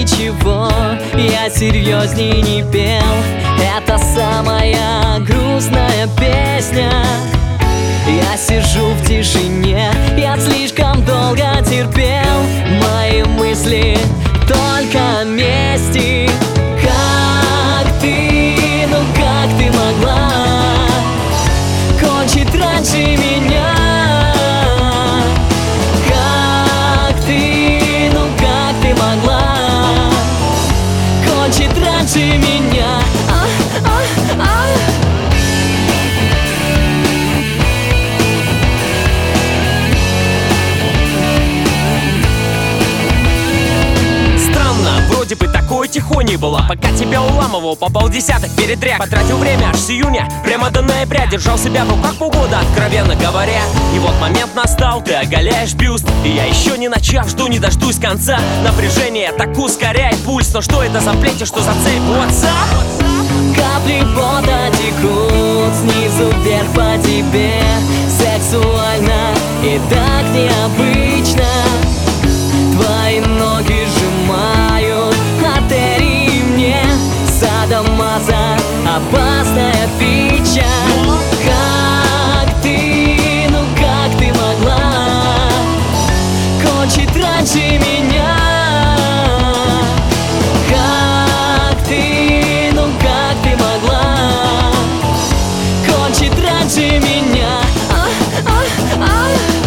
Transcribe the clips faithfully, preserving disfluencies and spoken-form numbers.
ничего, я серьезней не пел. Это самая грустная песня. Я сижу в тишине, я слишком долго терпел. Мои мысли только о мести. Как ты, ну как ты могла кончить раньше меня? Как ты, ну как ты могла кончить раньше меня? А, а, а. Вроде бы такой тихоней была, пока тебя уламывал, попал десяток передряг. Потратил время аж с июня, прямо до ноября. Держал себя в руках полгода, откровенно говоря. И вот момент настал, ты оголяешь бюст. И я еще не начав, жду не дождусь конца. Напряжение так ускоряет пульс. Но что это за плети, что за цепь? WhatsApp? Капли пота текут снизу вверх по тебе. Сексуально и так необычно. Твои ноги сжимают артерии мне. Садомаза, опасная фича. Как ты, ну как ты могла кончить раньше меня? Как ты, ну как ты могла кончить раньше меня? А, а, а.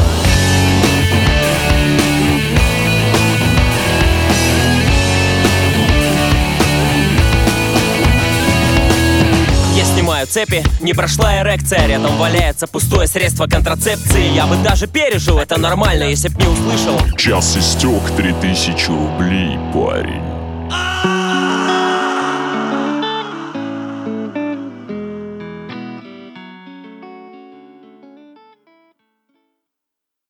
Снимаю цепи, не прошла эрекция. Рядом валяется пустое средство контрацепции. Я бы даже пережил, это нормально, если б не услышал. Час истек, три тысячи рублей, парень.